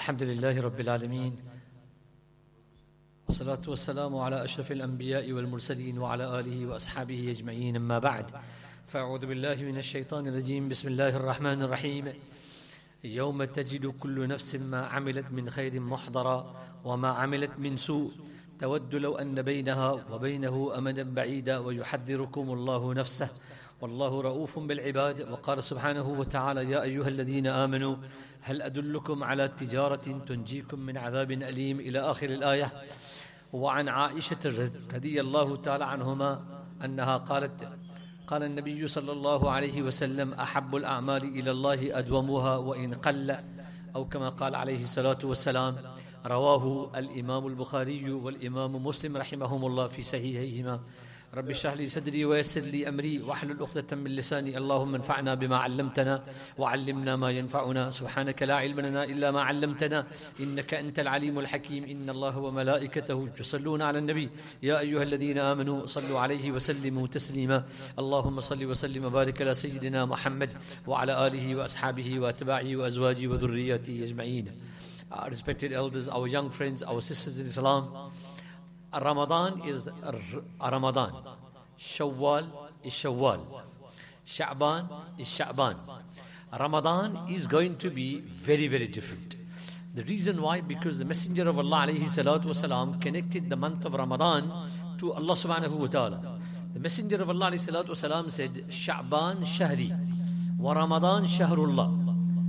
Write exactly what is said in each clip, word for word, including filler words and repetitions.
الحمد لله رب العالمين والصلاة والسلام على أشرف الأنبياء والمرسلين وعلى آله وأصحابه أجمعين أما بعد فأعوذ بالله من الشيطان الرجيم بسم الله الرحمن الرحيم يوم تجد كل نفس ما عملت من خير محضرا وما عملت من سوء تود لو أن بينها وبينه أمدا بعيدا ويحذركم الله نفسه والله رؤوف بالعباد. وقال سبحانه وتعالى يا أيها الذين آمنوا هل أدلكم على تجارة تنجيكم من عذاب أليم إلى آخر الآية. وعن عائشة رضي الله تعالى عنهما أنها قالت قال النبي صلى الله عليه وسلم أحب الأعمال إلى الله أدومها وإن قل أو كما قال عليه الصلاة والسلام. رواه الإمام البخاري والإمام مسلم رحمهم الله في صحيحيهما. رب اشرح لي صدري ويسر لي أمري واحلل عقدة من لساني اللهم انفعنا بما علمتنا وعلمنا ما ينفعنا سبحانك لا علم لنا إلا ما علمتنا إنك أنت العليم الحكيم. إن الله وملائكته يصلون على النبي يا أيها الذين آمنوا صلوا عليه وسلموا تسليما. اللهم صل وسلم وبارك على سيدنا محمد وعلى آله وأصحابه وأتباعه وأزواجه وذرياته أجمعين. Our respected elders, our young friends, our sisters in Islam, Ramadan is Ramadan, Shawwal is Shawwal, Sha'ban is Sha'ban. Ramadan is going to be very, very different. The reason why, because the Messenger of Allah alayhi salatu wasalam connected the month of Ramadan to Allah subhanahu wa ta'ala. The Messenger of Allah alayhi salatu wasalam said, Sha'ban shahri wa Ramadan shahrullah.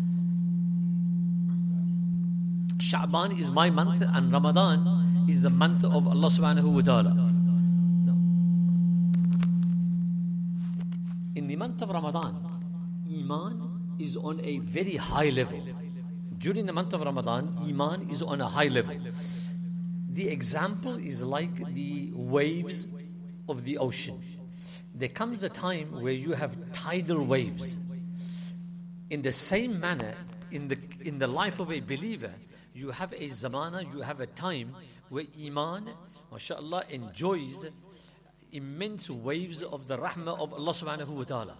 Sha'ban is my month and Ramadan is the month of Allah subhanahu wa ta'ala. No. In the month of Ramadan, Iman is on a very high level. During the month of Ramadan, Iman is on a high level. The example is like the waves of the ocean. There comes a time where you have tidal waves. In the same manner, in the, in the life of a believer, you have a zamana, you have a time where Iman, mashallah, enjoys immense waves of the rahmah of Allah subhanahu wa ta'ala.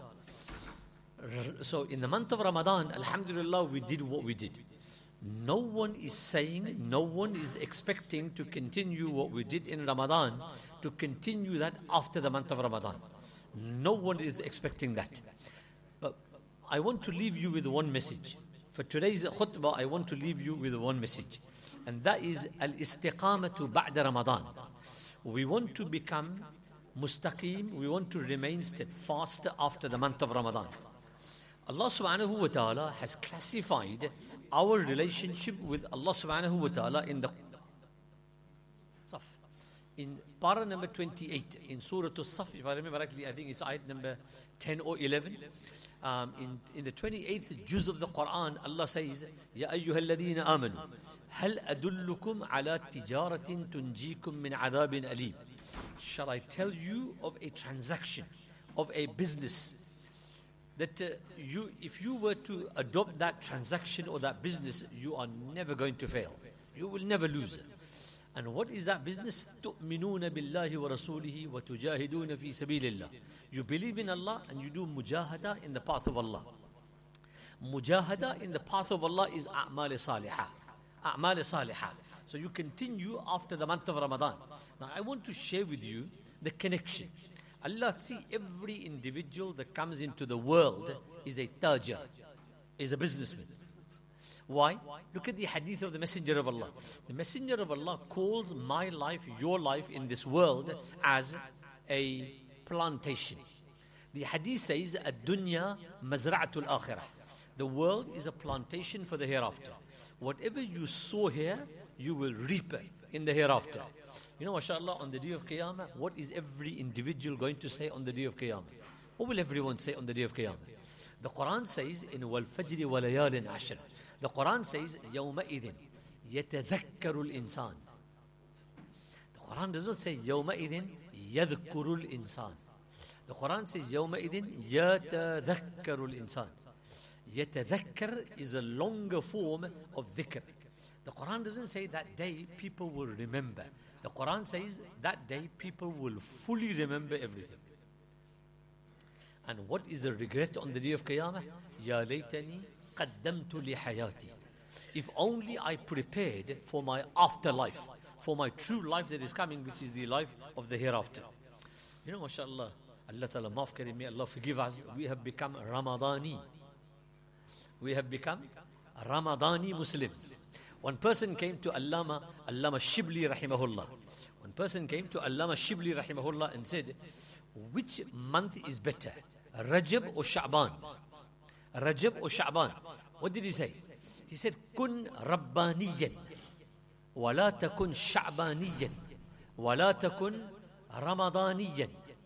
So in the month of Ramadan, alhamdulillah, we did what we did. No one is saying, no one is expecting to continue what we did in Ramadan, to continue that after the month of Ramadan. No one is expecting that. But I want to leave you with one message. For today's khutbah, I want to leave you with one message. And that is al-istiqamatu ba'da Ramadan. We want to become mustaqim, we want to remain steadfast after the month of Ramadan. Allah subhanahu wa ta'ala has classified our relationship with Allah subhanahu wa ta'ala in the Saf. In para number twenty-eight, in Surah Al-Saf, if I remember correctly, I think it's ayat number ten or eleven. Um, in, in the twenty-eighth juz of the Quran, Allah says, Ya ayyuha alladhina amanu, hal adullukum ala tijaratin tunjikum min adhabin alim. Shall I tell you of a transaction, of a business, that uh, you, if you were to adopt that transaction or that business, you are never going to fail. You will never lose it. And what is that business? تُؤْمِنُونَ بِاللَّهِ وَرَسُولِهِ وَتُجَاهِدُونَ فِي سَبِيلِ اللَّهِ. You believe in Allah and you do mujahada in the path of Allah. Mujahada in the path of Allah is a'mal salihah. A'mal salihah. So you continue after the month of Ramadan. Now I want to share with you the connection. Allah, see, every individual that comes into the world is a tajir, is a businessman. Why? Look at the hadith of the Messenger of Allah. The Messenger of Allah calls my life, your life in this world as a plantation. The hadith says, Ad-dunya mazra'atul akhirah. The world is a plantation for the hereafter. Whatever you sow here, you will reap it in the hereafter. You know, mashallah, on the day of Qiyamah, what is every individual going to say on the day of Qiyamah? What will everyone say on the day of Qiyamah? The Quran says, in wal fajri wa layalin ashr. The Quran says, يَوْمَئِذٍ يَتَذَكَّرُ الْإِنسَانِ. The Quran does not say, يَوْمَئِذٍ يَذْكُرُ الْإِنسَانِ. The Quran says, يَوْمَئِذٍ يَتَذَكَّرُ الْإِنسَانِ. يَتَذَكَّر is a longer form of dhikr. The Quran doesn't say that day people will remember. The Quran says that day people will fully remember everything. And what is the regret on the day of Qiyamah? Ya laytani qaddamtu li hayati. If only I prepared for my afterlife, for my true life that is coming, which is the life of the hereafter. You know, mashallah, Allah Ta'ala maaf kare, may Allah forgive us, we have become Ramadani. We have become Ramadani Muslims. One person came to Allama, Allama Shibli rahimahullah. One person came to Allama Shibli rahimahullah and said, which month is better, Rajab or Sha'ban? Rajab or Sha'ban? What did he say? He said, kun Rabbaniyan, wa la takun Sha'baniyan, wa la takun Ramadaniyan.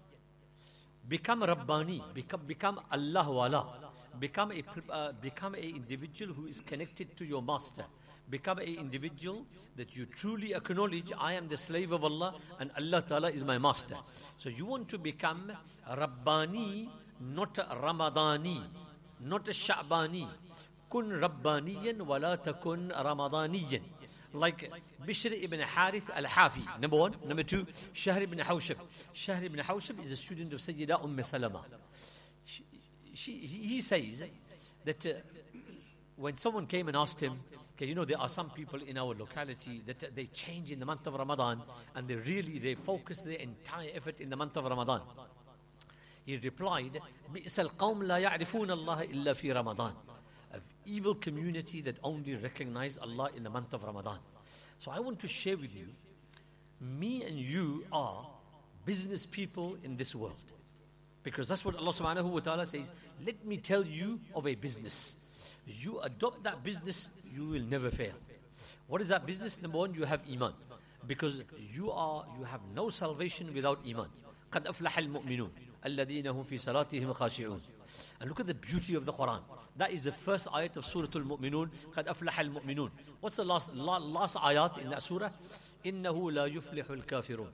Become Rabbani, become, become Allah wala. Become a, uh, become a individual who is connected to your master. Become a individual that you truly acknowledge, I am the slave of Allah and Allah Ta'ala is my master. So you want to become Rabbani, not Ramadani, not Sha'bani. Kun Rabbaniyan wa la takun Ramadaniyan. Like Bishr ibn Harith al-Hafi, number one. Number two, Shahr ibn Hawshab. Shahr ibn Hawshab is a student of Sayyida Umm Salama. She, she, he says that uh, when someone came and asked him, okay, you know, there are some people in our locality that uh, they change in the month of Ramadan and they really, they focus their entire effort in the month of Ramadan. He replied, بِئْسَ الْقَوْمِ لَا يَعْرِفُونَ اللَّهَ إِلَّا فِي رَمَضَانِ. An evil community that only recognize Allah in the month of Ramadan. So I want to share with you, me and you are business people in this world. Because that's what Allah subhanahu wa ta'ala says, let me tell you of a business. You adopt that business, you will never fail. What is that business? Number one, you have Iman. Because you are, you have no salvation without Iman. قَدْ أَفْلَحَ الْمُؤْمِنُونَ الَّذِينَ هُمْ فِي صَلَاتِهِمْ خَاشِعُونَ. And look at the beauty of the Quran. That is the first ayat of Surah Al-Mu'minun. قَدْ أَفْلَحَ الْمُؤْمِنُونَ. What's the last, last ayat in that surah? إِنَّهُ لَا يُفْلِحُ الْكَافِرُونَ.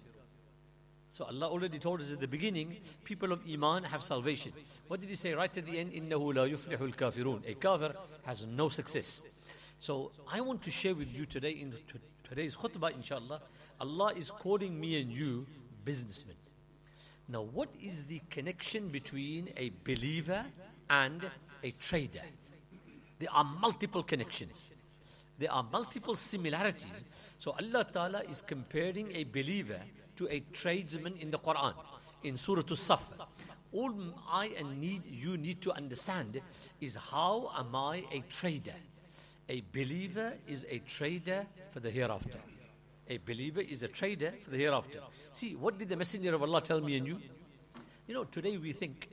So Allah already told us at the beginning, people of Iman have salvation. What did He say right at the end? إِنَّهُ لَا يُفْلِحُ الْكَافِرُونَ. A kafir has no success. So I want to share with you today, in today's khutbah inshallah, Allah is calling me and you businessmen. Now what is the connection between a believer and a trader? There are multiple connections. There are multiple similarities. So Allah Ta'ala is comparing a believer to a tradesman in the Quran, in Surah As-Saff. All I and need you need to understand is, how am I a trader? A believer is a trader for the hereafter. A believer is a trader for the hereafter. See, what did the Messenger of Allah tell me and you? You know, today we think,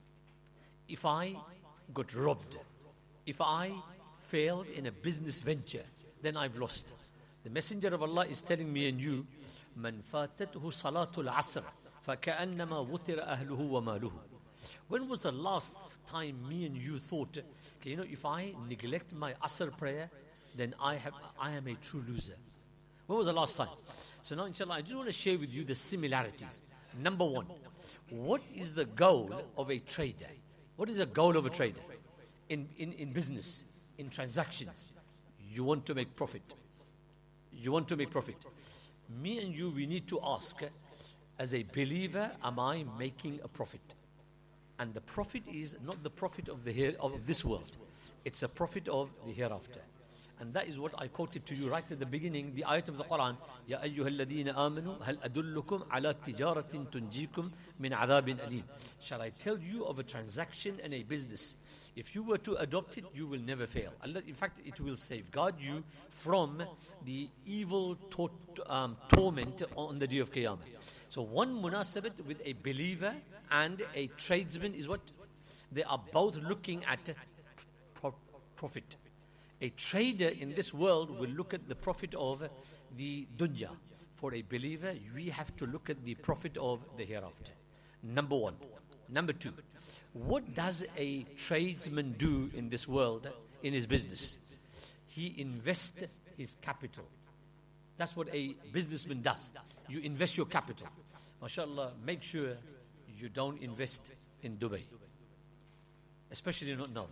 if I got robbed, if I failed in a business venture, then I've lost. The Messenger of Allah is telling me and you, من فاتته صلاة العصر فكأنما وتر أهله وماله. When was the last time me and you thought, okay, you know, if I neglect my Asr prayer, then I have I am a true loser? When was the last time? So now inshallah, I just want to share with you the similarities. Number one, what is the goal of a trader? What is the goal of a trader? In, in, in business, in transactions, you want to make profit. You want to make profit. Me and you, we need to ask, as a believer, am I making a profit? And the profit is not the profit of the here, of this world. It's a profit of the hereafter. And that is what I quoted to you right at the beginning, the ayat of the Quran. يَا أَيُّهَا الَّذِينَ آمَنُوا هَلْ أَدُلُّكُمْ عَلَى تِجَارَةٍ تُنْجِيكُمْ مِنْ عَذَابٍ أَلِيمٍ. Shall I tell you of a transaction and a business? If you were to adopt it, you will never fail. Allah, in fact, it will safeguard you from the evil tor- um, torment on the day of Qiyamah. So one munasabat with a believer and a tradesman is what? They are both looking at pro- profit. A trader in this world will look at the profit of the dunya. For a believer, we have to look at the profit of the hereafter. Number one. Number two, what does a tradesman do in this world, in his business? He invests his capital. That's what a businessman does. You invest your capital. MashaAllah, make sure you don't invest in Dubai. Especially not now.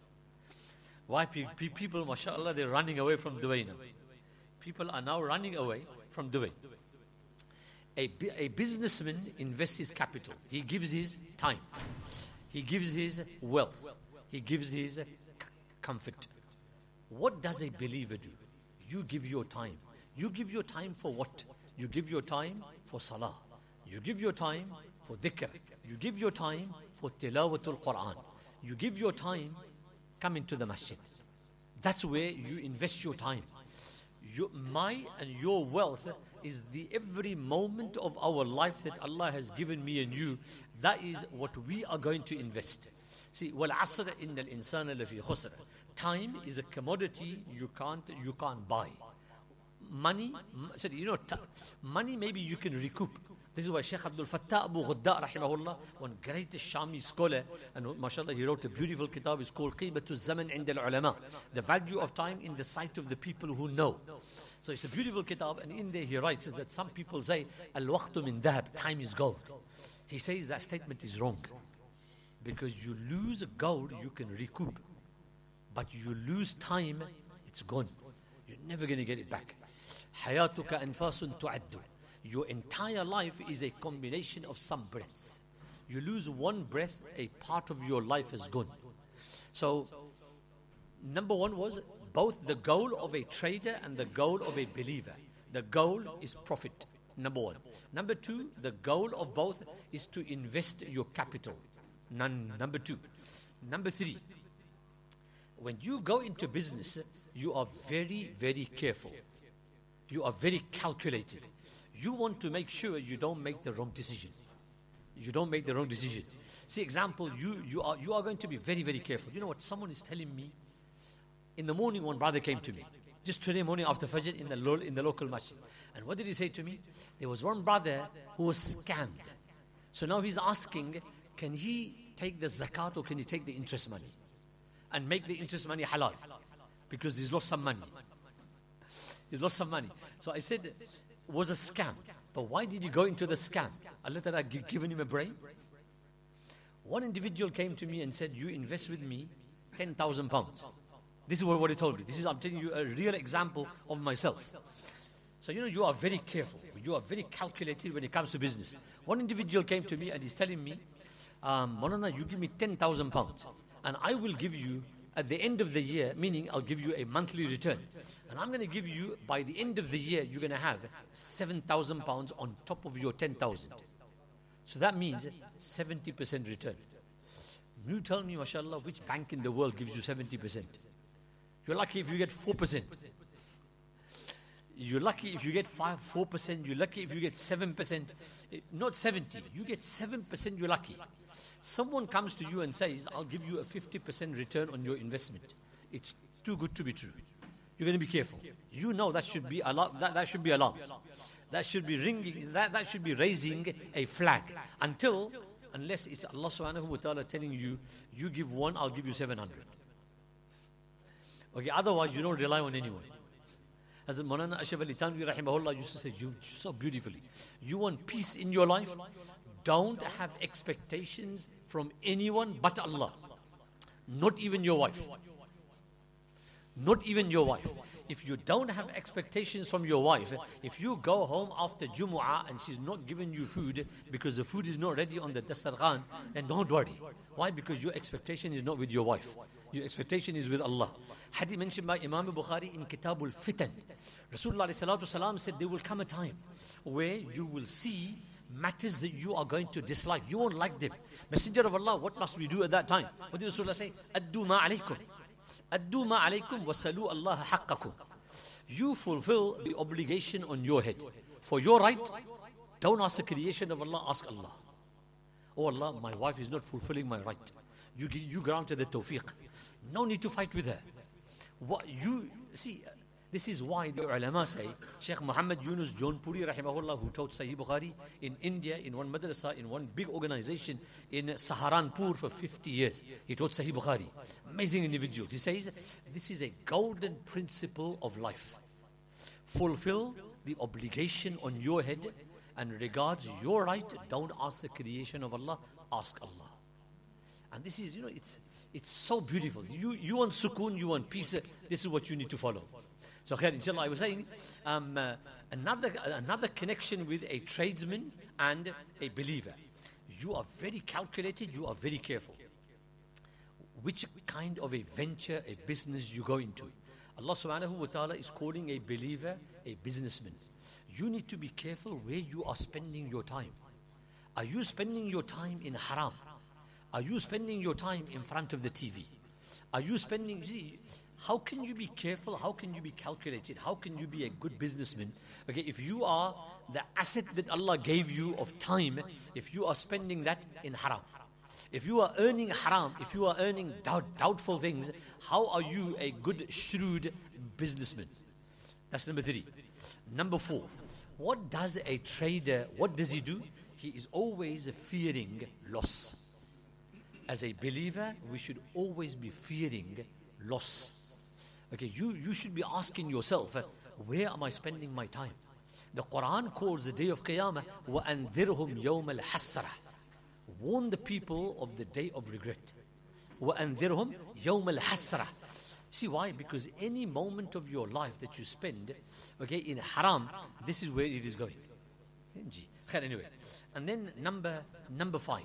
Why people, mashallah, they're running away from Dubai now. People are now running away from Dubai. A, a businessman invests his capital. He gives his time. He gives his wealth. He gives his c- comfort. What does a believer do? You give your time. You give your time for what? You give your time for salah. You give your time for dhikr. You give your time for tilawatul Quran. You give your time coming to the masjid. That's where you invest your time. Your, my and your wealth is the every moment of our life that Allah has given me and you. That is what we are going to invest. See, وَالْعَصْرِ إِنَّ الْإِنسَانَ لَفِي خُسْرٍ. Time is a commodity you can't you can't buy. Money, sorry, you know, t- money maybe you can recoup. This is why Shaykh Abdul Fattah Abu Ghudda, rahimahullah, one great Shami scholar, and mashallah, he wrote a beautiful kitab, it's called Qibatu Zaman Inda al-Ulama, the value of time in the sight of the people who know. So it's a beautiful kitab, and in there he writes that some people say, Al-waqtu min dhahab, time is gold. He says that statement is wrong. Because you lose gold, you can recoup. But you lose time, it's gone. You're never going to get it back. Hayatuka anfasun tu'addu. Your entire life is a combination of some breaths. You lose one breath, a part of your life is gone. So, number one was both the goal of a trader and the goal of a believer. The goal is profit, number one. Number two, the goal of both is to invest your capital. None, number two. Number three, when you go into business, you are very, very careful. You are very calculated. You want to make sure you don't make the wrong decision. You don't make the wrong decision. See, example, you, you, are, you are going to be very, very careful. You know what? Someone is telling me, in the morning, one brother came to me. Just today morning after Fajr in the, lo- in the local masjid. And what did he say to me? There was one brother who was scammed. So now he's asking, can he take the zakat or can he take the interest money? And make the interest money halal. Because he's lost some money. He's lost some money. So I said, it was a scam. But why did you go into the scam? Allah Ta'ala had given him a brain. One individual came to me and said, you invest with me ten thousand pounds. This is what, what he told me. This is, I'm telling you, a real example of myself. So, you know, you are very careful. You are very calculated when it comes to business. One individual came to me and he's telling me, um, Maulana, you give me ten thousand pounds. And I will give you, at the end of the year, meaning I'll give you a monthly return. And I'm going to give you, by the end of the year, you're going to have seven thousand pounds on top of your ten thousand. So that means seventy percent return. You tell me, mashallah, which bank in the world gives you seventy percent? You're lucky if you get four percent. You're lucky if you get five, four percent. You're lucky if you get seven percent. Not seventy. You get seven percent, you're lucky. Someone comes to you and says, I'll give you a fifty percent return on your investment. It's too good to be true. You're going to be careful. You know that should be alarm, that, that should be alarms. That should be ringing, that, that should be raising a flag. Until, unless it's Allah subhanahu wa ta'ala telling you, you give one, I'll give you seven hundred. Okay, otherwise you don't rely on anyone. As Maulana Ashraf Ali Thanwi rahimahullah used to say so beautifully, you want peace in your life? Don't have expectations from anyone but Allah. Not even your wife. Not even your wife. If you don't have expectations from your wife, if you go home after Jumu'ah and she's not giving you food because the food is not ready on the dastarghan, then don't worry. Why? Because your expectation is not with your wife. Your expectation is with Allah. Hadith mentioned by Imam Bukhari in Kitabul Fitan. Rasulullah sallallahu alaihi wasallam said there will come a time where you will see matters that you are going to dislike. You won't like them. Messenger of Allah, what must we do at that time? What did Rasulullah say? Addu ma alaykum. Addu ma alaykum wa salu Allah haqqakum. You fulfill the obligation on your head. For your right, don't ask the creation of Allah, ask Allah. Oh Allah, my wife is not fulfilling my right. You, you granted the tawfiq. No need to fight with her. What you see, this is why the ulama say, Sheikh Muhammad Yunus Jaunpuri rahimahullah, who taught Sahih Bukhari in India, in one madrasa, in one big organization in Saharanpur for fifty years. He taught Sahih Bukhari. Amazing individual. He says, this is a golden principle of life. Fulfill the obligation on your head, and regards your right, don't ask the creation of Allah, ask Allah. And this is, you know, it's it's so beautiful. You you want sukoon, you want peace. This is what you need to follow. So, khair, inshallah, I was saying um, uh, another another connection with a tradesman and a believer. You are very calculated. You are very careful. Which kind of a venture, a business you go into? Allah subhanahu wa ta'ala is calling a believer a businessman. You need to be careful where you are spending your time. Are you spending your time in haram? Are you spending your time in front of the T V? Are you spending, see, how can you be careful? How can you be calculated? How can you be a good businessman? Okay, if you are the asset that Allah gave you of time, if you are spending that in haram, if you are earning haram, if you are earning doubt, doubtful things, how are you a good, shrewd businessman? That's number three. Number four, what does a trader, what does he do? He is always fearing loss. As a believer, we should always be fearing loss. Okay, you, you should be asking yourself, uh, where am I spending my time? The Quran calls the day of Qiyamah, وَأَنذِرْهُمْ يَوْمَ الْحَسَّرَةِ. Warn the people of the day of regret. وَأَنذِرْهُمْ يَوْمَ الْحَسَّرَةِ. See why? Because any moment of your life that you spend, okay, in haram, this is where it is going. Anyway, and then number number five.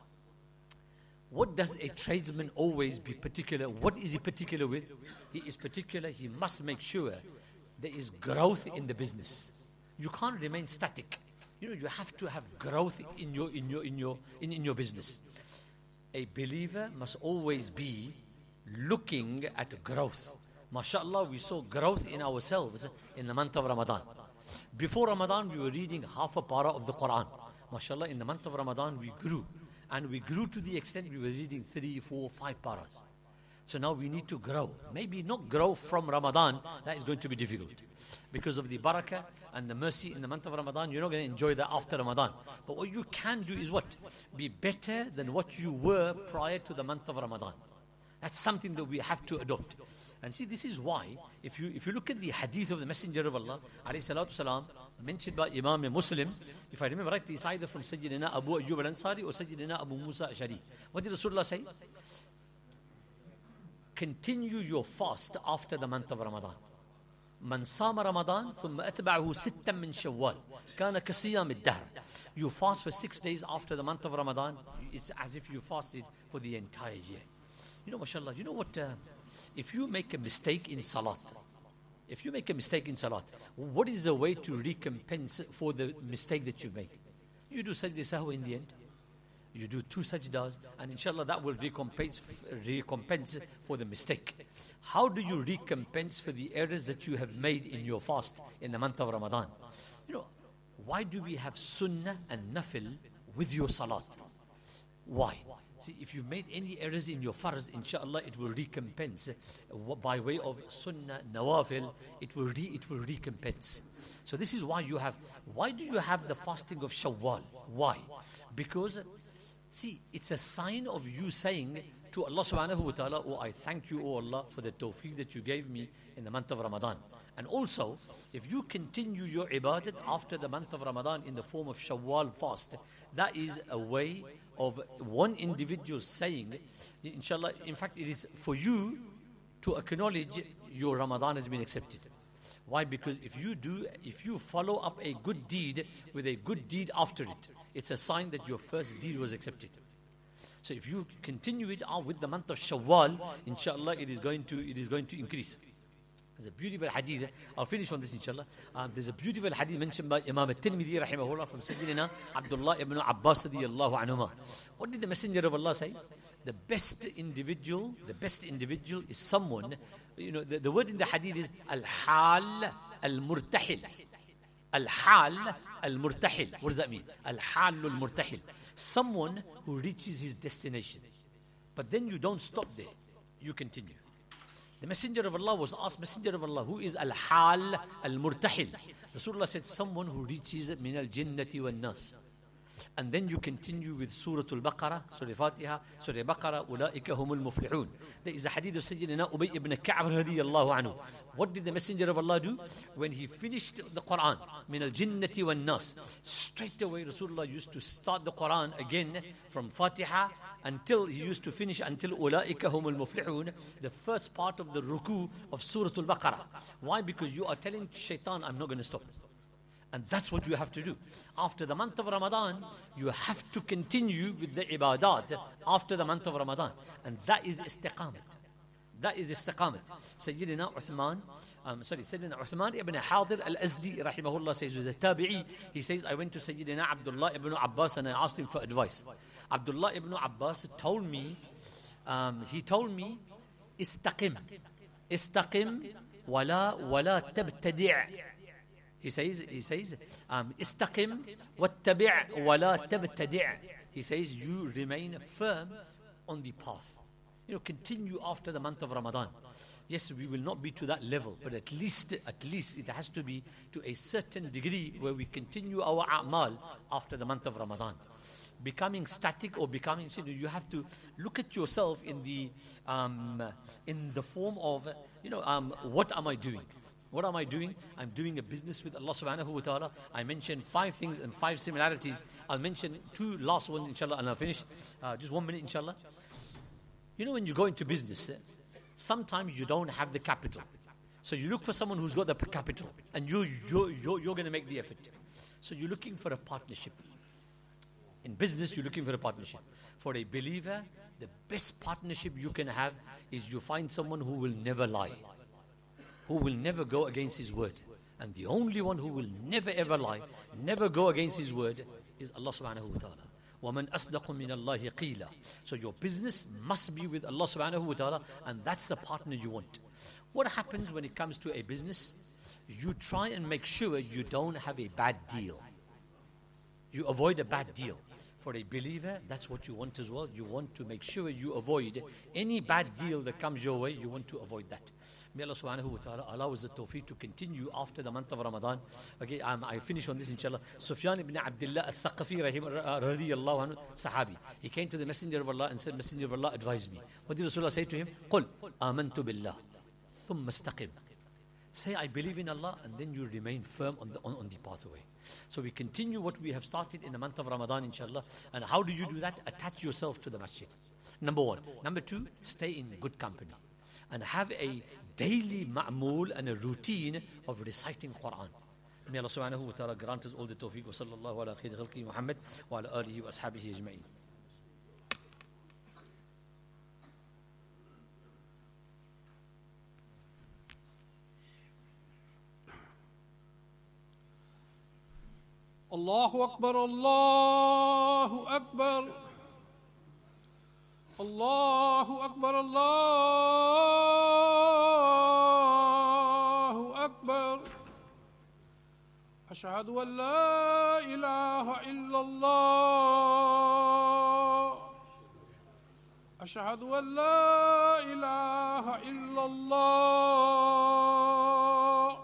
What does a tradesman always be particular? What is he particular with? He is particular, he must make sure there is growth in the business. You can't remain static. You know, you have to have growth in your in your in your in, in your business. A believer must always be looking at growth. MashaAllah, we saw growth in ourselves in the month of Ramadan. Before Ramadan, we were reading half a para of the Quran. MashaAllah, in the month of Ramadan, we grew. And we grew to the extent we were reading three, four, five paras. So now we need to grow. Maybe not grow from Ramadan. That is going to be difficult. Because of the barakah and the mercy in the month of Ramadan, you're not going to enjoy that after Ramadan. But what you can do is what? Be better than what you were prior to the month of Ramadan. That's something that we have to adopt. And see, this is why, if you if you look at the hadith of the Messenger of Allah, alayhi salatu salam, mentioned by Imam Muslim, if I remember right, it's either from Sayyidina Abu Ayyub al-Ansari or Sayyidina Abu Musa al-Ashari. What did Rasulullah say? Continue your fast after the month of Ramadan. Man sama Ramadan, thumma atba'ahu sittan min Shawwal. Kana kasiyam ad-dahr. You fast for six days after the month of Ramadan. It's as if you fasted for the entire year. You know, mashallah, you know what? Uh, if you make a mistake in salat, if you make a mistake in salat, what is the way to recompense for the mistake that you make? You do sajda sahwa in the end. You do two sajdas, and inshallah that will recompense, recompense for the mistake. How do you recompense for the errors that you have made in your fast in the month of Ramadan? You know, why do we have sunnah and nafil with your salat? Why? See, if you've made any errors in your farz, inshallah, it will recompense. Uh, by way of sunnah, nawafil, it will, re, it will recompense. So this is why you have, why do you have the fasting of Shawwal? Why? Because, see, it's a sign of you saying to Allah subhanahu wa ta'ala, oh, I thank you, oh Allah, for the tawfiq that you gave me in the month of Ramadan. And also, if you continue your ibadat after the month of Ramadan in the form of Shawwal fast, that is a way of one individual saying, inshallah, in fact, it is for you to acknowledge your Ramadan has been accepted. Why? Because if you do, if you follow up a good deed with a good deed after it, it's a sign that your first deed was accepted. So if you continue it on with the month of Shawwal, inshallah, it is going to, it is going to increase. There's a beautiful hadith. I'll finish on this, inshallah. Um, there's a beautiful hadith mentioned by Imam al-Tirmidhi, rahimahullah, from Sayyidina Abdullah ibn Abbas, radiyallahu anhuma. What did the Messenger of Allah say? The best individual, the best individual is someone, you know, the, the word in the hadith is al-hal al-murtahil. Al-hal al-murtahil. What does that mean? Al-hal al-murtahil. Someone who reaches his destination. But then you don't stop there. You continue. The Messenger of Allah was asked, Messenger of Allah, who is al-hal al-murtahil? Rasulullah said, someone who reaches min al-jinnati wal-nas. And then you continue with Surah Al-Baqarah, Surah Fatiha, Surah Baqarah, Ulaika humul muflihun. There is a hadith of Sayyidina Ubay ibn Ka'b radiyallahu anhu. What did the Messenger of Allah do? When he finished the Quran, min al-jinnati wal-nas, straight away Rasulullah used to start the Quran again from Fatiha until he used to finish until Ulaika humul muflihun, the first part of the ruku of Surah Al-Baqarah. Why? Because you are telling shaitan, I'm not going to stop. And that's what you have to do. After the month of Ramadan, you have to continue with the ibadat after the month of Ramadan. And that is istiqamat. That is istiqamat. Sayyidina Uthman, um, sorry, Sayyidina Uthman ibn Hadir al-Azdi, rahimahullah, says, was a tabi'i. He says, I went to Sayyidina Abdullah ibn Abbas and I asked him for advice. Abdullah ibn Abbas told me, um, he told me, istaqim, istaqim, wala, wala tabtadi'. He says, he says, um, istaqim, wattabi' wala tabtadi'. He says, you remain firm on the path. You know, continue after the month of Ramadan. Yes, we will not be to that level, but at least, at least it has to be to a certain degree where we continue our a'mal after the month of Ramadan. Becoming static or becoming, you know, you have to look at yourself in the, um, in the form of, you know, um, what am I doing? What am I doing? I'm doing a business with Allah subhanahu wa ta'ala. I mentioned five things and five similarities. I'll mention two last ones, inshallah, and I'll finish. Uh, just one minute, inshallah. You know, when you go into business, eh, sometimes you don't have the capital. So you look for someone who's got the capital, and you, you, you're, you're going to make the effort. So you're looking for a partnership. In business, you're looking for a partnership. For a believer, the best partnership you can have is you find someone who will never lie, who will never go against his word. And the only one who will never ever lie, never go against his word, is Allah subhanahu wa ta'ala. وَمَنْ أَصْدَقُ مِنَ اللَّهِ قِيلًا. So your business must be with Allah subhanahu wa ta'ala, and that's the partner you want. What happens when it comes to a business? You try and make sure you don't have a bad deal. You avoid a bad deal. For a believer, that's what you want as well. You want to make sure you avoid any bad deal that comes your way. You want to avoid that. May Allah subhanahu wa ta'ala allow us the tawfiq to continue after the month of Ramadan. Okay, um, I finish on this, inshallah. Sufyan ibn Abdullah al-Thaqafi, rahim, radiyallahu anhu, sahabi. He came to the Messenger of Allah and said, Messenger of Allah, advise me. What did Rasulullah say to him? قُلْ آمَنْتُ بِاللَّهِ ثُمَّ اسْتَقِمْ. Say, I believe in Allah, and then you remain firm on the, on, on the pathway. So we continue what we have started in the month of Ramadan, inshallah. And how do you do that? Attach yourself to the masjid. Number one. Number two, stay in good company. And have a daily ma'mul and a routine of reciting Quran. May Allah subhanahu wa ta'ala grant us all the tawfiq. Wa sallallahu ala khayri khalqi Muhammad wa ala alihi wa ashabihi ajma'in. Allahu Akbar, Allahu Akbar. Allahu Akbar, Allahu Akbar. Ashhadu an la ilaha illallah. Ashhadu an la ilaha illallah.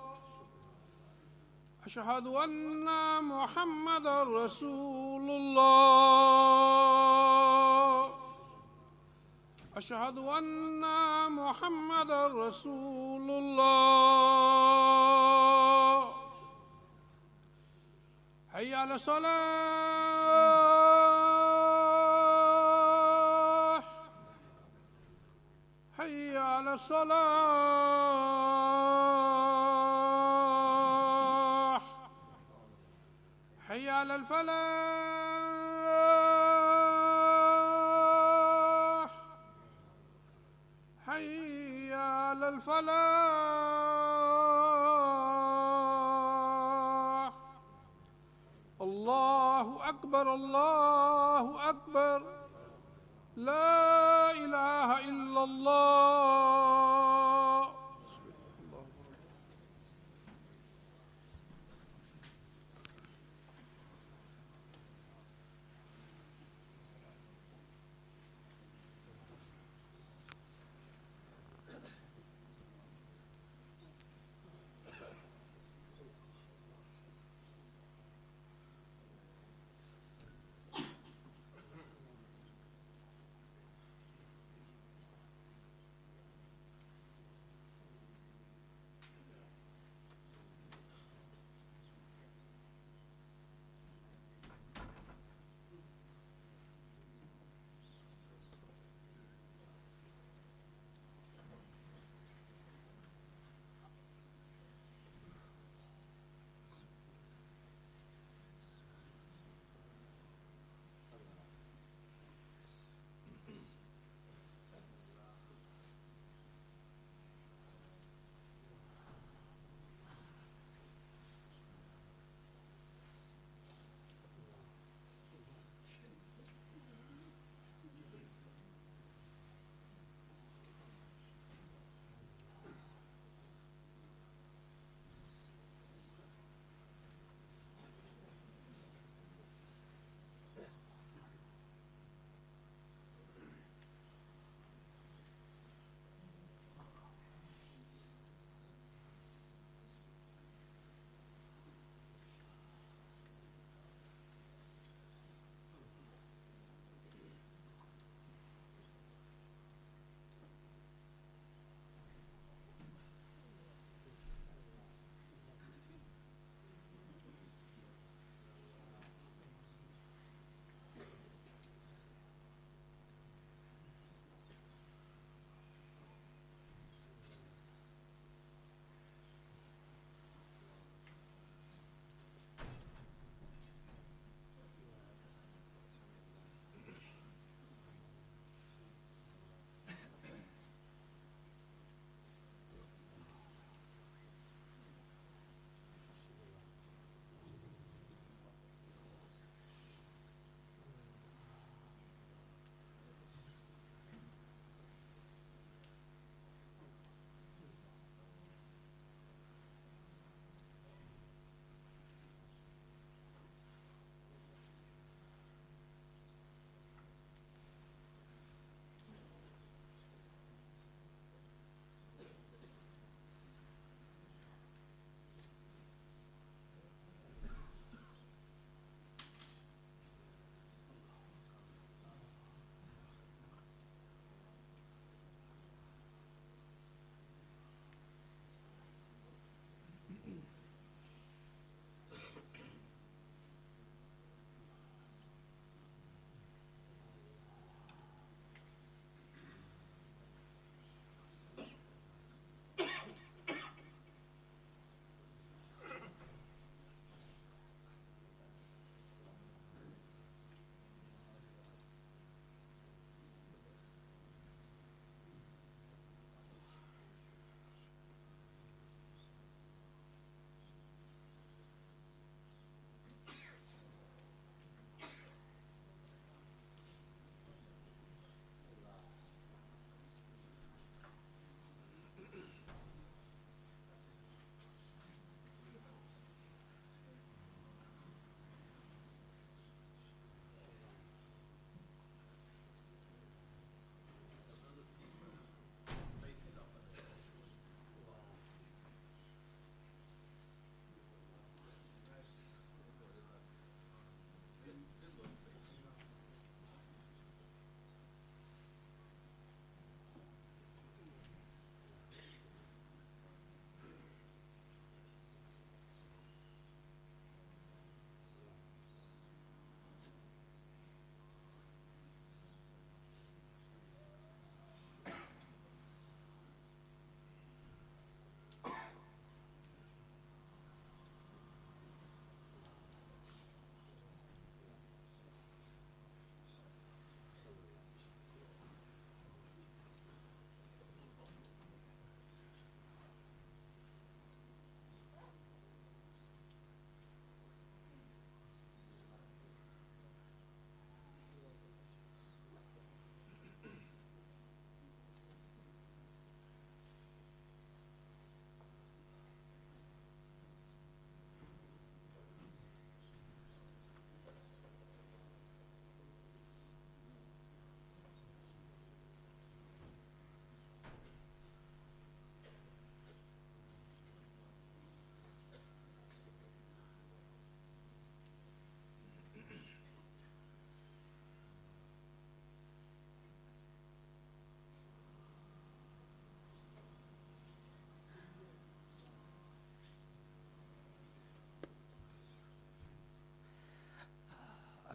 أشهد أن محمدا رسول الله. أشهد أن محمدا رسول الله. حي على الصلاة. حي على الصلاة. حي على الفلاح. حي على الفلاح. الله أكبر، الله أكبر. لا إله إلا الله.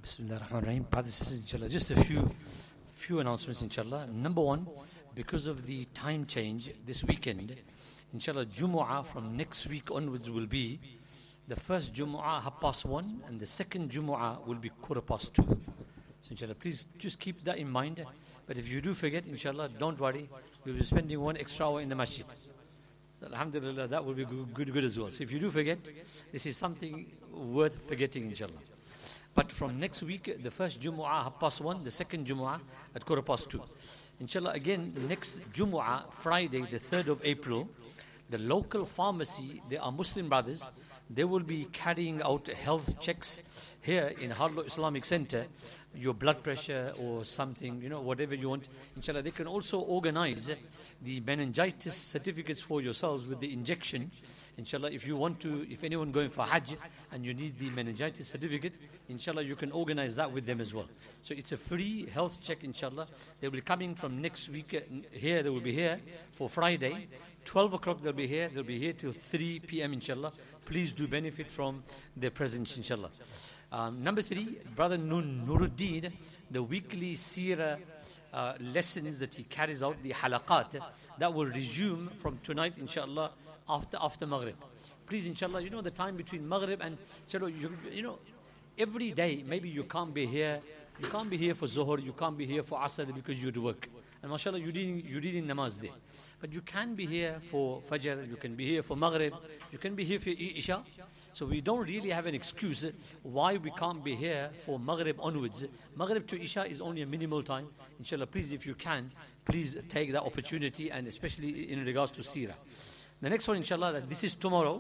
Bismillah ar-Rahman ar-Rahim. Brothers and sisters, inshallah, just a few few announcements, inshallah. Number one, because of the time change this weekend, inshallah, Jumu'ah from next week onwards will be the first Jumu'ah half past one, and the second Jumu'ah will be quarter past two. So inshallah, please just keep that in mind. But if you do forget, inshallah, don't worry. We'll be spending one extra hour in the masjid. Alhamdulillah, that will be good, good, good as well. So if you do forget, this is something worth forgetting, inshallah. But from next week, the first Jumu'ah half past one, the second Jumu'ah at quarter past two. Inshallah, again, next Jumu'ah, Friday, the third of April, the local pharmacy, they are Muslim brothers, they will be carrying out health checks here in Harlow Islamic Center. Your blood pressure or something, you know, whatever you want. Inshallah, they can also organize the meningitis certificates for yourselves with the injection. Inshallah, if you want to, if anyone going for Hajj and you need the meningitis certificate, inshallah, you can organize that with them as well. So it's a free health check, inshallah. They will be coming from next week uh, here. They will be here for Friday. twelve o'clock they'll be here. They'll be here till three p.m. inshallah. Please do benefit from their presence, inshallah. Um, number three, Brother Nur, Nuruddin, the weekly seerah uh, lessons that he carries out, the halaqat, that will resume from tonight, inshallah, after after Maghrib. Please, inshallah, you know the time between Maghrib and, inshallah, you, you know, every day, maybe you can't be here, you can't be here for Zuhr, you can't be here for Asr because you do work. And mashallah, you didn't, you didn't namaz there. But you can be here for Fajr, you can be here for Maghrib, you can be here for Isha. So we don't really have an excuse why we can't be here for Maghrib onwards. Maghrib to Isha is only a minimal time. Inshallah, please, if you can, please take that opportunity, and especially in regards to Seerah. The next one, inshallah, that this is tomorrow.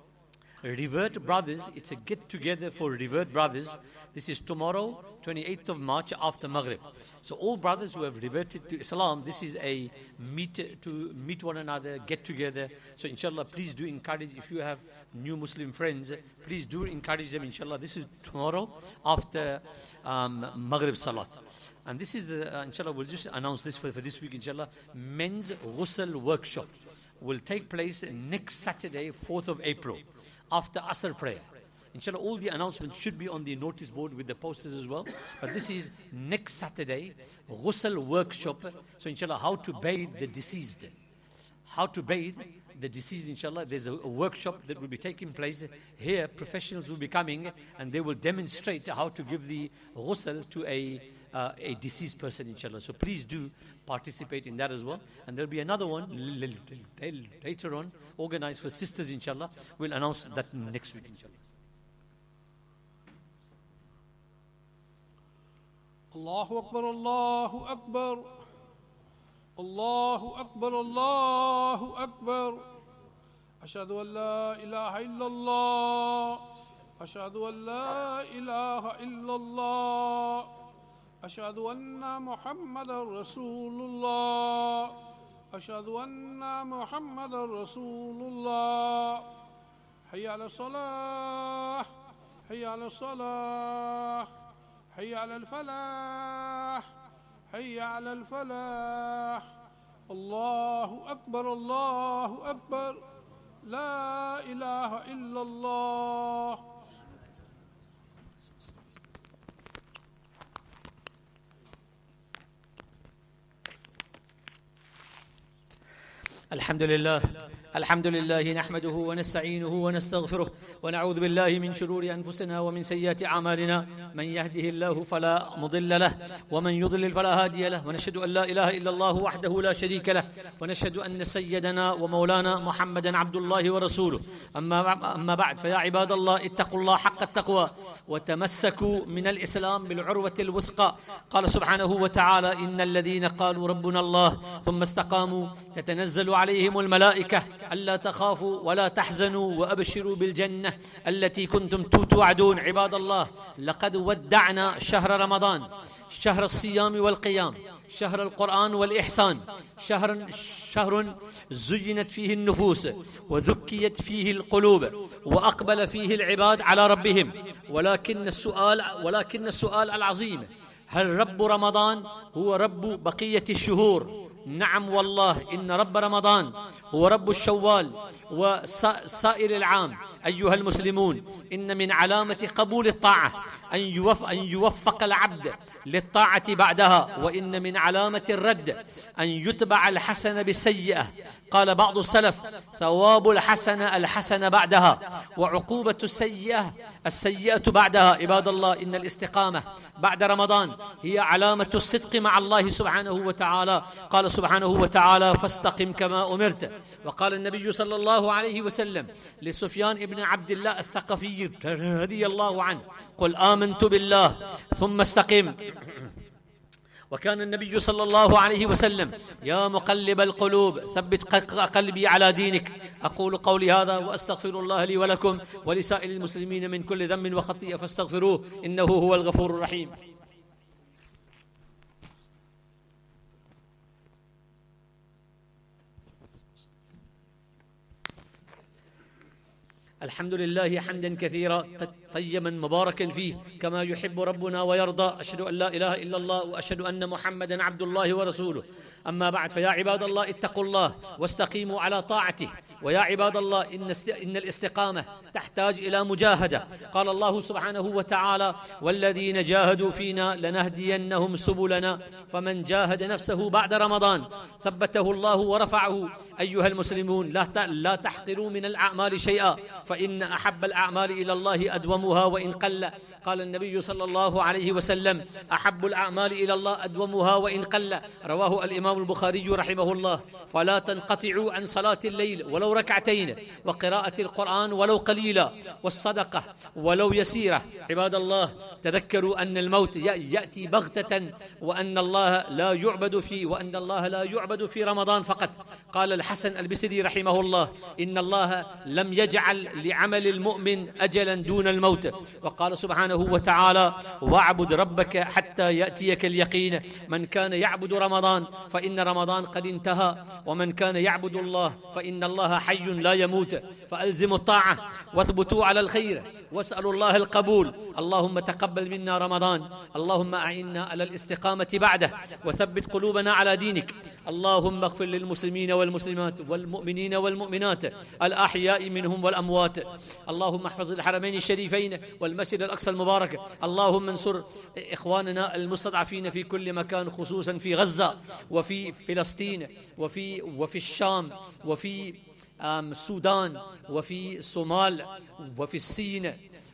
Revert Brothers, it's a get-together for Revert Brothers. This is tomorrow, twenty-eighth of March, after Maghrib. So all brothers who have reverted to Islam, this is a meet to meet one another, get together. So inshallah, please do encourage, if you have new Muslim friends, please do encourage them, inshallah. This is tomorrow after um, Maghrib Salat. And this is the, uh, inshallah, we'll just announce this for, for this week, inshallah. Men's Ghusl workshop will take place next Saturday, fourth of April. After Asr prayer. Inshallah, all the announcements should be on the notice board with the posters as well. But this is next Saturday, Ghusl workshop. So inshallah, how to bathe the deceased. How to bathe the deceased, inshallah. There's a, a workshop that will be taking place here. Professionals will be coming and they will demonstrate how to give the ghusl to a uh, a deceased person, inshallah. So please do participate in that as well. And there'll be another one later on, organized for sisters, inshallah. We'll announce that next week, inshallah. Allahu Akbar, Allahu Akbar. Allahu Akbar, Allahu Akbar. Ashhadu an la ilaha illallah. Ashhadu an la ilaha illallah. أشهد أن محمد رسول الله أشهد أن محمد رسول الله حي على الصلاة حي على الصلاة حي على الفلاح حي على الفلاح الله أكبر الله أكبر لا إله إلا الله. الحمد لله الحمد لله نحمده ونستعينه ونستغفره ونعوذ بالله من شرور أنفسنا ومن سيئات أعمالنا من يهده الله فلا مضل له ومن يضلل فلا هادي له ونشهد أن لا إله إلا الله وحده لا شريك له ونشهد أن سيدنا ومولانا محمدا عبد الله ورسوله أما أما بعد فيا عباد الله اتقوا الله حق التقوى وتمسكوا من الإسلام بالعروة الوثقى. قال سبحانه وتعالى إن الذين قالوا ربنا الله ثم استقاموا تتنزل عليهم الملائكة ألا تخافوا ولا تحزنوا وأبشروا بالجنة التي كنتم توعدون. عباد الله لقد ودعنا شهر رمضان، شهر الصيام والقيام، شهر القرآن والإحسان، شهر شهر زينت فيه النفوس وذكيت فيه القلوب وأقبل فيه العباد على ربهم. ولكن السؤال ولكن السؤال العظيم، هل رب رمضان هو رب بقية الشهور؟ نعم والله، إن رب رمضان هو رب الشوال وسائر العام. أيها المسلمون، إن من علامة قبول الطاعة أن يوفق العبد للطاعة بعدها، وإن من علامة الرد أن يتبع الحسنة بالسيئة. قال بعض السلف: ثواب الحسنة الحسنة بعدها، وعقوبة السيئة السيئة بعدها. عباد الله، إن الاستقامة بعد رمضان هي علامة الصدق مع الله سبحانه وتعالى. قال سبحانه وتعالى: فاستقم كما أمرت. وقال النبي صلى الله عليه وسلم لسفيان بن عبد الله الثقفي رضي الله عنه: قل آمنت بالله ثم استقم. وكان النبي صلى الله عليه وسلم: يا مقلب القلوب ثبت قلبي على دينك. أقول قولي هذا وأستغفر الله لي ولكم ولسائر المسلمين من كل ذنب وخطيئة فاستغفروه إنه هو الغفور الرحيم. الحمد لله حمدا كثيرا طيبا مباركا فيه كما يحب ربنا ويرضى. أشهد أن لا إله إلا الله وأشهد أن محمدا عبد الله ورسوله. أما بعد، فيا عباد الله اتقوا الله واستقيموا على طاعته. ويا عباد الله، إن, إن الاستقامة تحتاج إلى مجاهدة. قال الله سبحانه وتعالى: والذين جاهدوا فينا لنهدينهم سبلنا. فمن جاهد نفسه بعد رمضان ثبته الله ورفعه. أيها المسلمون، لا تحقروا من الأعمال شيئا، فإن أحب الأعمال إلى الله أدومها وإن قل. قال النبي صلى الله عليه وسلم: أحب الأعمال إلى الله أدومها وإن قل. رواه الإمام البخاري رحمه الله. فلا تنقطعوا عن صلاة الليل ولو ركعتين، وقراءة القرآن ولو قليلا، والصدقة ولو يسيرة. عباد الله، تذكروا أن الموت يأتي بغتة، وأن الله لا يعبد في وأن الله لا يعبد في رمضان فقط. قال الحسن البصري رحمه الله: إن الله لم يجعل لعمل المؤمن أجلا دون الموت. وقال سبحانه وتعالى: واعبد ربك حتى يأتيك اليقين. من كان يعبد رمضان فإن رمضان قد انتهى، ومن كان يعبد الله فإن الله حي لا يموت. فألزموا الطاعة واثبتوا على الخير واسألوا الله القبول. اللهم تقبل منا رمضان. اللهم أعنا على الاستقامة بعده، وثبت قلوبنا على دينك. اللهم اغفر للمسلمين والمسلمات والمؤمنين والمؤمنات الأحياء منهم والأموات. اللهم احفظ الحرمين الشريفين والمسجد الأقصى المبارك. اللهم انصر إخواننا المستضعفين في كل مكان، خصوصا في غزة وفي فلسطين وفي وفي الشام وفي السودان وفي الصومال وفي الصين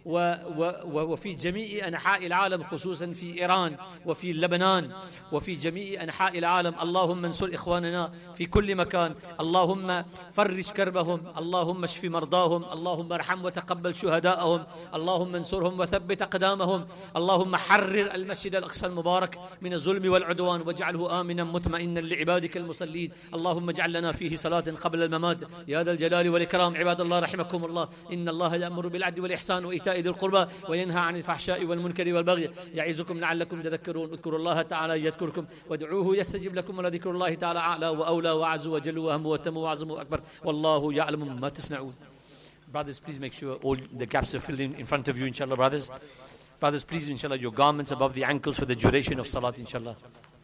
وفي جميع أنحاء العالم، خصوصا في إيران وفي لبنان وفي جميع أنحاء العالم. اللهم انصر إخواننا في كل مكان. اللهم فرج كربهم. اللهم اشف مرضاهم. اللهم ارحم وتقبل شهداءهم. اللهم انصرهم وثبت أقدامهم. اللهم حرر المسجد الأقصى المبارك من الظلم والعدوان، واجعله آمنا مطمئنا لعبادك المصلين. اللهم اجعل لنا فيه صلاة قبل الممات يا ذا الجلال والإكرام. عباد الله رحمكم الله، إن الله يأمر بالعدل والإحسان وإيتاء ذي القربى وينهى عن الفحشاء والمنكر والبغي يعظكم لعلكم تذكرون. اذكروا الله تعالى يذكركم وادعوه يستجب لكم، ولذكر الله تعالى أعلى وأولى وأعز وجل وأهم وأتم وأعظم وأكبر، والله يعلم ما تصنعون. Brothers, please make sure all the gaps are filled in in front of you, inshallah. Brothers, brothers, please, inshallah, your garments above the ankles for the duration of salat, inshallah.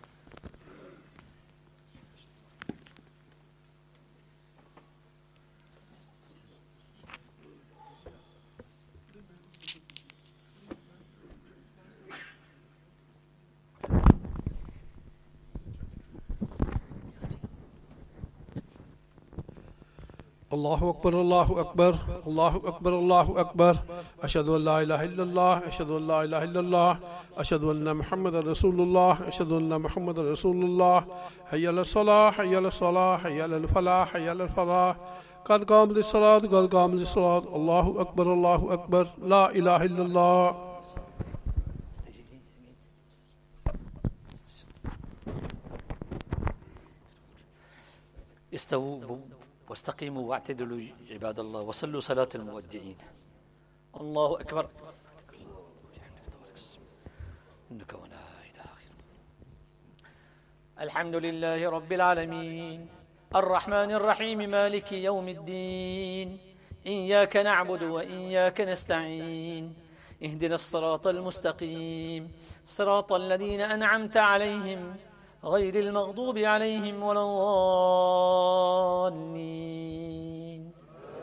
الله أكبر الله أكبر الله أكبر الله أكبر أشهد أن لا إله إلا الله أشهد أن لا إله إلا الله أشهد أن محمد رسول الله أشهد أن محمد رسول الله. حي على الصلاة حي على الصلاة حي على الفلاح حي على الفلاح. قد قامت الصلاة قد قامت الصلاة. الله أكبر الله أكبر لا إله إلا الله. استووا واستقيموا واعتدلوا عباد الله، وصلوا صلاة المودعين. الله أكبر. إنك ولا إله غيرك. الحمد لله رب العالمين الرحمن الرحيم مالك يوم الدين. إياك نعبد وإياك نستعين. اهدنا الصراط المستقيم صراط الذين أنعمت عليهم غير المغضوب عليهم ولا الضالين.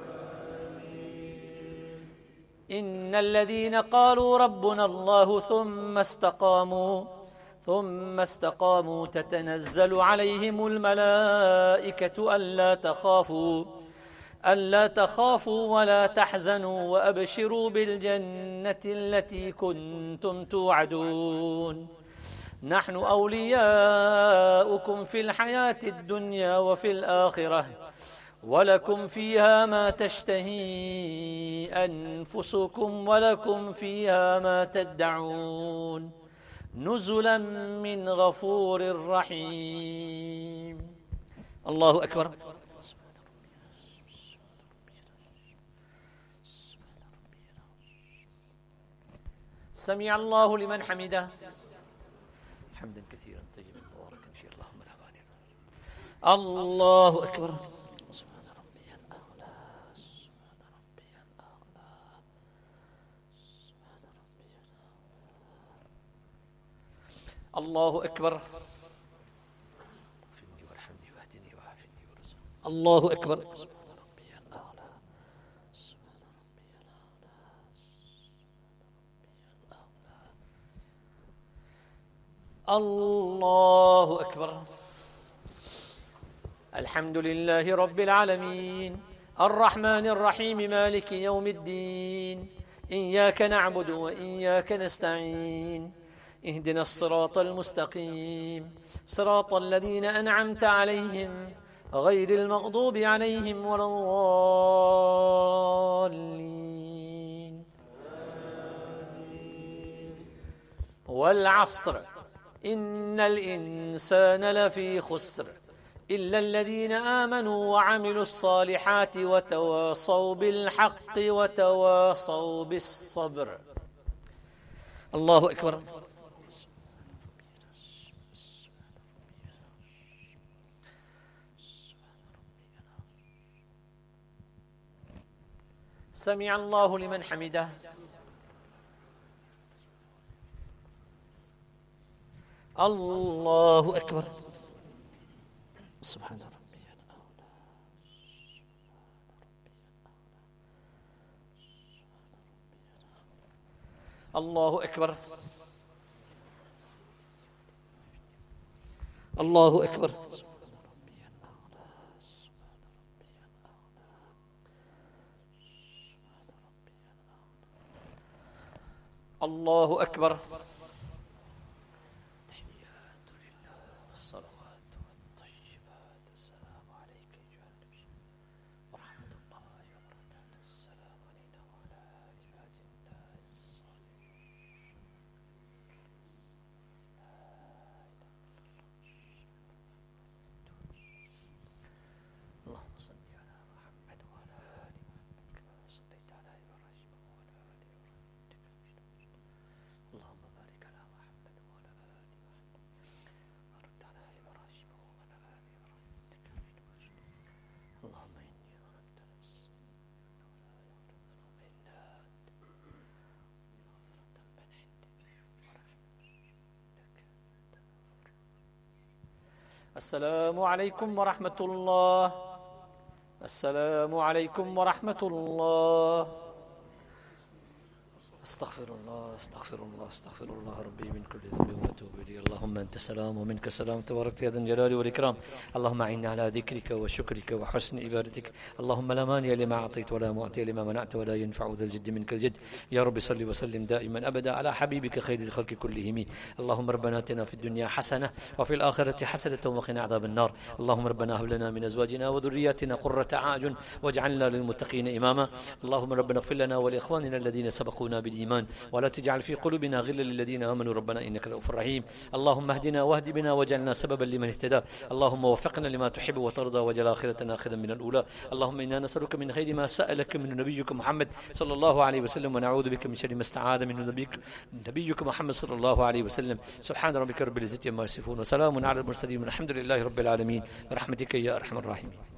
إن الذين قالوا ربنا الله ثم استقاموا ثم استقاموا تتنزل عليهم الملائكة ألا تخافوا ألا تخافوا ولا تحزنوا وأبشروا بالجنة التي كنتم توعدون. نحن أولياؤكم في الحياة الدنيا وفي الآخرة ولكم فيها ما تشتهي أنفسكم ولكم فيها ما تدعون نزلا من غفور رحيم. الله أكبر. سمع الله لمن حمده. حمدا كثيرا طيبا مباركا فيه. اللهم لا مانع. الله أكبر. سبحان ربي الأعلى. سبحان ربي الأعلى. سبحان ربي الأعلى. الله أكبر. اغفرني وارحمني واهدني وعافني وارزقني. الله أكبر. الله أكبر. الحمد لله رب العالمين الرحمن الرحيم مالك يوم الدين إياك نعبد وإياك نستعين اهدنا الصراط المستقيم صراط الذين أنعمت عليهم غير المغضوب عليهم ولا الضالين. والعصر إن الإنسان لفي خسر إلا الذين آمنوا وعملوا الصالحات وتواصوا بالحق وتواصوا بالصبر. الله أكبر. سمع الله لمن حمده. الله أكبر. سبحان ربي الأعلى. الله أكبر. الله أكبر. الله أكبر. السلام عليكم ورحمة الله. السلام عليكم ورحمة الله. استغفر الله استغفر الله استغفر الله ربي من كل ذنب واتوب اليه. اللهم انت السلام ومنك السلام تبارك يا ذا الجلال والاكرام. اللهم اعنا على ذكرك وشكرك وحسن عبادتك. اللهم لا مانع لما اعطيت ولا معطي لما منعت ولا ينفع ذا الجد منك الجد. يا رب صل وسلم دائما ابدا على حبيبك خير الخلق كلهم. اللهم ربنا اتنا في الدنيا حسنه وفي الاخره حسنه وقنا عذاب النار. اللهم ربنا هب لنا من ازواجنا وذرياتنا قرة اعين واجعلنا للمتقين اماما. اللهم ربنا اغفر لنا ولاخواننا الذين سبقونا بالإيمان ولا تجعل في قلوبنا غلا للذين آمنوا ربنا إنك رؤوف رحيم. اللهم اهدنا واهد بنا واجعلنا سببا لمن اهتدى. اللهم وفقنا لما تحب وترضى واجعل آخرتنا آخذا من الأولى. اللهم إنا نسألك من خير ما سألك من نبيك محمد صلى الله عليه وسلم ونعوذ بك من شر ما استعاذ منه نبيك نبيك محمد صلى الله عليه وسلم. سبحان ربك رب العزة عما يصفون وسلام على المرسلين والحمد لله رب العالمين برحمتك يا أرحم الراحمين.